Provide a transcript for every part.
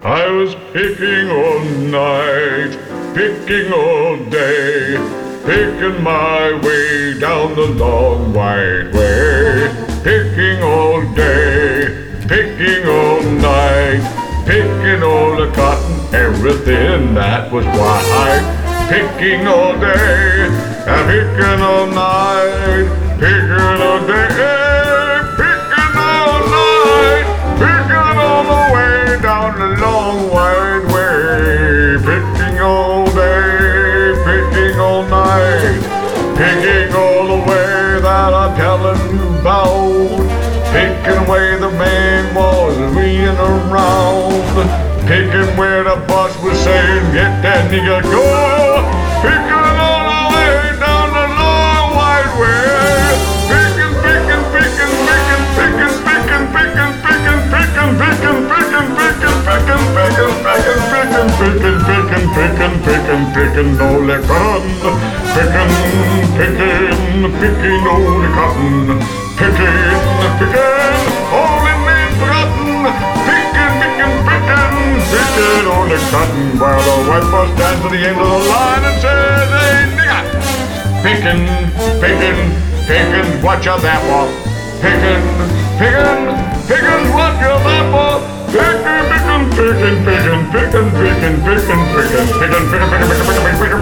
I was picking all night, picking all day, picking my way down the long white way. Picking all day, picking all night, picking all the cotton, everything that was white. Picking all day, and picking all night, picking all day, picking all night, picking all the way down the long white way. Picking all day, picking all night, picking all the way that I'm telling you about. Picking away the man was ringing around. Picking where the boss was saying, get that nigga go. Picking all the way down the long white way. Picking, picking, picking, picking, picking, picking, picking, picking, picking, picking, picking, picking, picking, picking, picking, picking, picking, picking, picking, picking all the cotton. Picking, picking, picking all the cotton. Picking, picking, all the men forgotten. Picking, picking, picking, picking all the cotton. While the white boss stands at the end of the line and says, hey, nigga. Picking, picking, picking, watch out that wall. Picking, picking, picking, watch out that wall. Picking, picking, picking, picking, picking, picking, picking, picking, picking, picking, picking,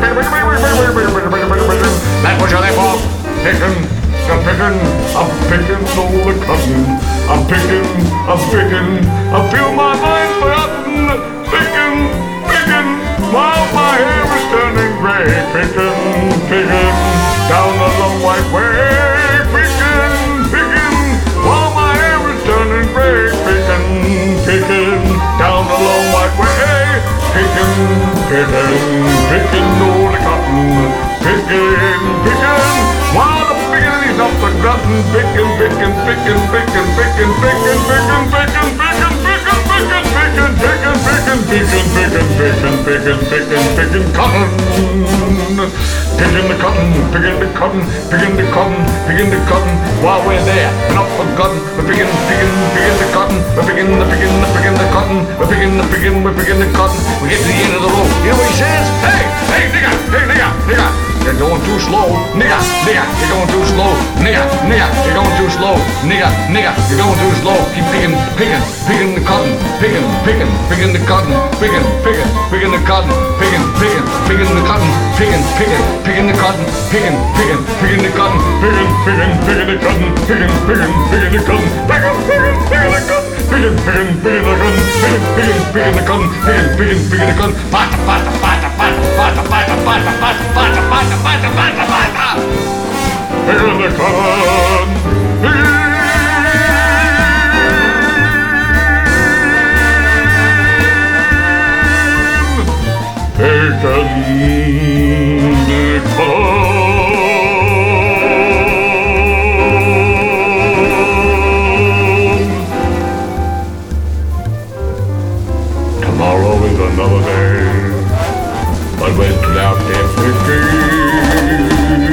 picking, that watch out that wall. Picking, I'm picking all the cotton. I'm picking, I feel my mind forgotten. Picking, picking, while my hair is turning gray. Picking, down the long white way. Picking, while my hair is turning gray. Picking, down the long white way. Picking all the cotton. Picking, while the picking is up the glutton. Picking, picking, picking, picking, picking, picking, picking, picking, picking, picking, picking, picking, picking, picking, picking, picking, picking, picking cotton. Picking the cotton, picking the cotton, picking the cotton, picking the cotton. While we're there and not forgotten, we're picking the cotton. We're picking the cotton. We're picking the cotton. We get to the end of the road. You know what he says? Hey, nigga. You're going too slow, nigga, you're going too slow, nigga, you're going too slow, nigga, you're going too slow. Keep picking the cotton, picking the cotton, picking the cotton, picking the cotton, picking the cotton, picking the cotton, picking the cotton, picking the cotton, Tomorrow is another day, but we're out there picking.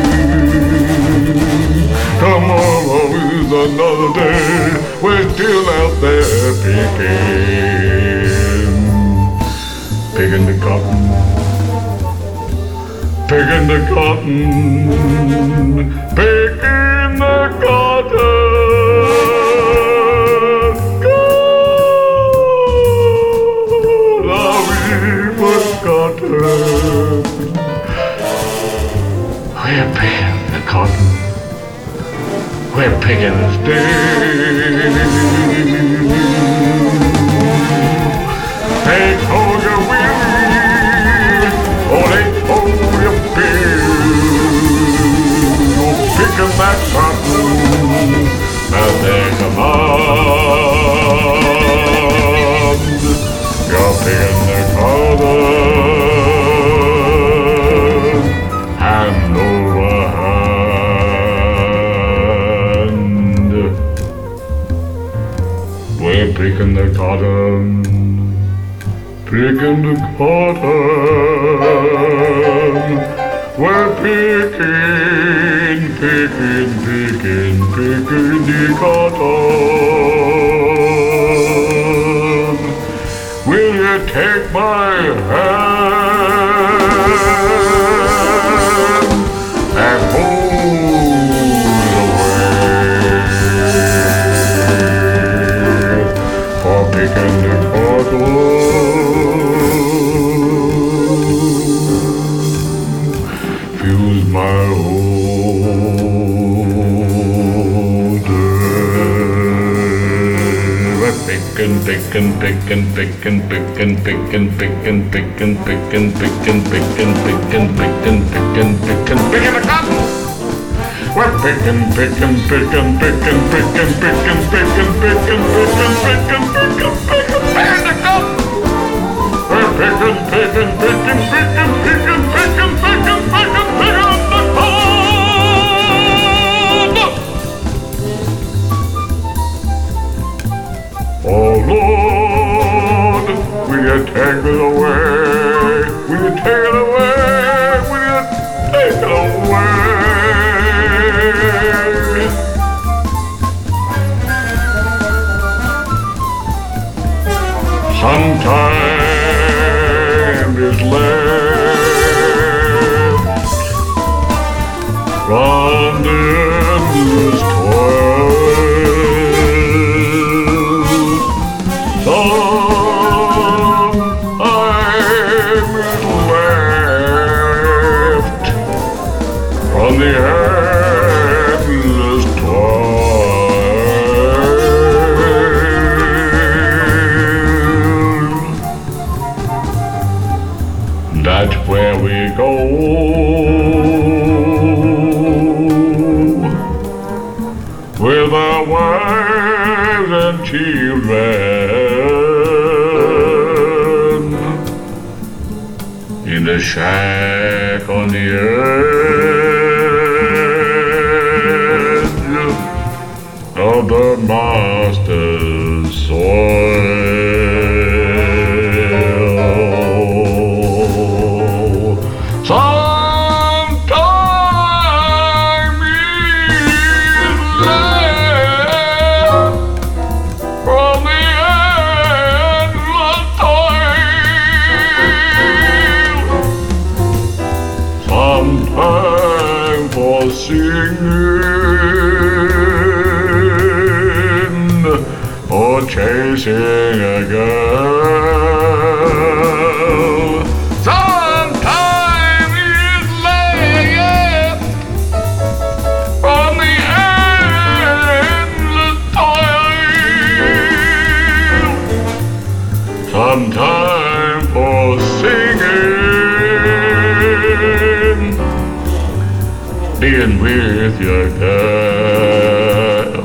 Tomorrow is another day, we're still out there picking. Picking the cotton, picking the cotton, picking the cotton. We're picking the cotton. We're picking the sticks. Take hold your wheel, or take hold your bill. You're picking that cotton, and there's a mound. You're picking the cotton. We're picking the cotton, picking the cotton. We're picking the cotton. We'll you take my hand and hold away for picking the cotton, fills my whole day. Picking, picking, picking, picking, picking, picking, picking, picking, picking, picking, picking, picking, picking, picking, picking, picking the cotton. We're picking, picking, picking, picking, picking, picking, picking, picking, picking, picking, picking, picking, picking the cotton. We're picking, picking, picking, picking, picking, picking, picking, picking, picking the cotton. Oh Lord, will you take it away? Will you take it away? Will you take it away? Some time is left from the endless toil. From the endless toil, that's where we go, with our wives and children, in the shack on the edge of the master's soil. Sometime is left from the endless toil. Sometime for singing or chasing a girl. Sometime is left from the endless toil. Sometime for singing, being with your girl.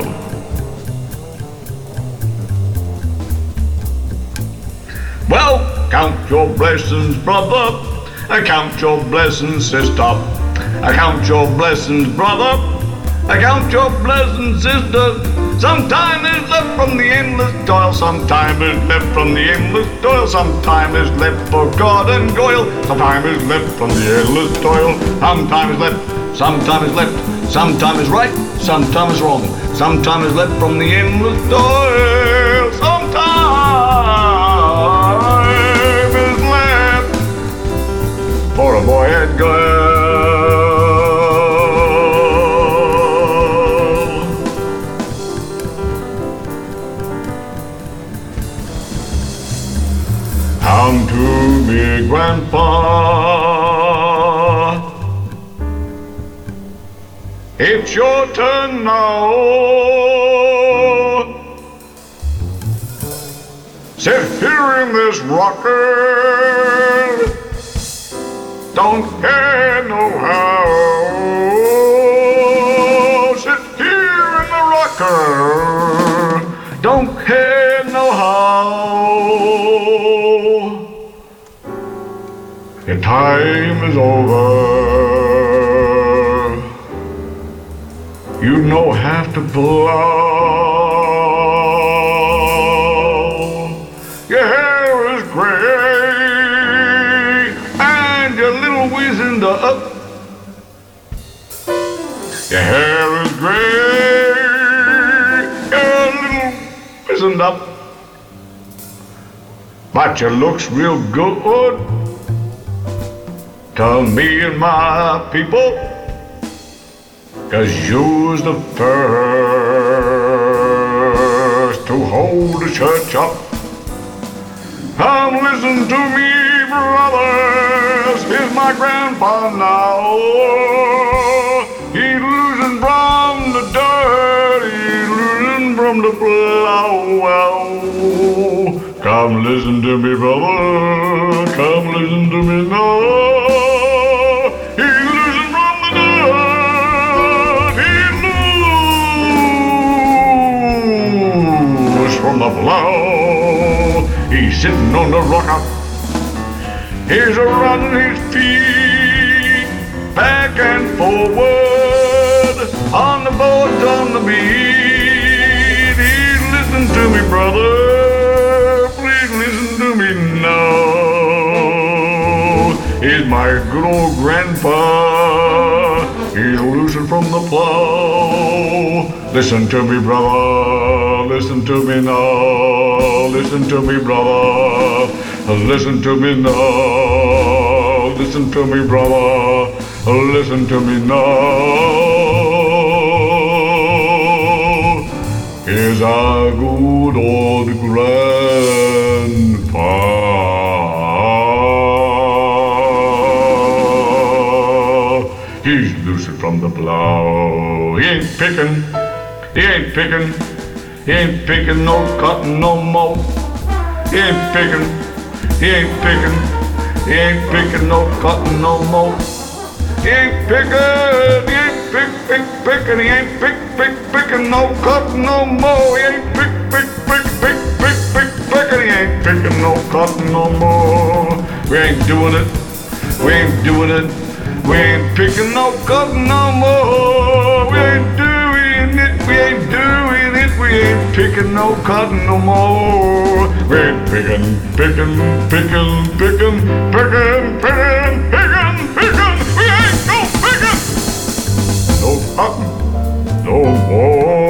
Well, count your blessings, brother. Count your blessings, sister. Count your blessings, brother. Count your blessings, sister. Some time is left from the endless toil. Some time is left from the endless toil. Some time is left for God and Goyle. Some time is left from the endless toil. Some time is left. Some time is left. Some time is right. Some time is wrong. Some time is left from the endless toil. Some time is left for a boy and girl. Come to me, Grandpa. It's your turn now. Sit here in this rocker. Don't care no how. Sit here in the rocker. Don't care no how. Your time is over. You no have to plow. Your hair is gray and your little wizened up. Your hair is gray, your little wizened up. but you looks real good to me and my people, 'cause you's the first to hold the church up. Come listen to me, brothers, here's my grandpa now. He's losing from the dirt, he's losing from the plow. Come listen to me, brother, come listen to me now. He's losing from the dirt, he's loose from the plow. He's sitting on the rock. He's running his feet back and forward on the boards on the beat. He's listening to me, brother. Please listen to me now. He's my good old grandpa. He's loosened from the plow. Listen to me, brother. Listen to me now. Listen to me, brother. Listen to me now. Listen to me, brother. Listen to me now. Here's our good old grandpa. He's loosened from the plow. He ain't picking. He ain't picking. He ain't picking no cotton no more. He ain't picking. He ain't picking. He ain't picking no cotton no more. He ain't picking. He ain't picking. He ain't picking no cotton no more. He ain't picking. He ain't picking no cotton no more. We ain't doing it. We ain't doing it. We ain't picking no cotton no more. We ain't doing it. We ain't doing it. We ain't picking no cotton no more. We ain't picking. We ain't no picking no cotton no more.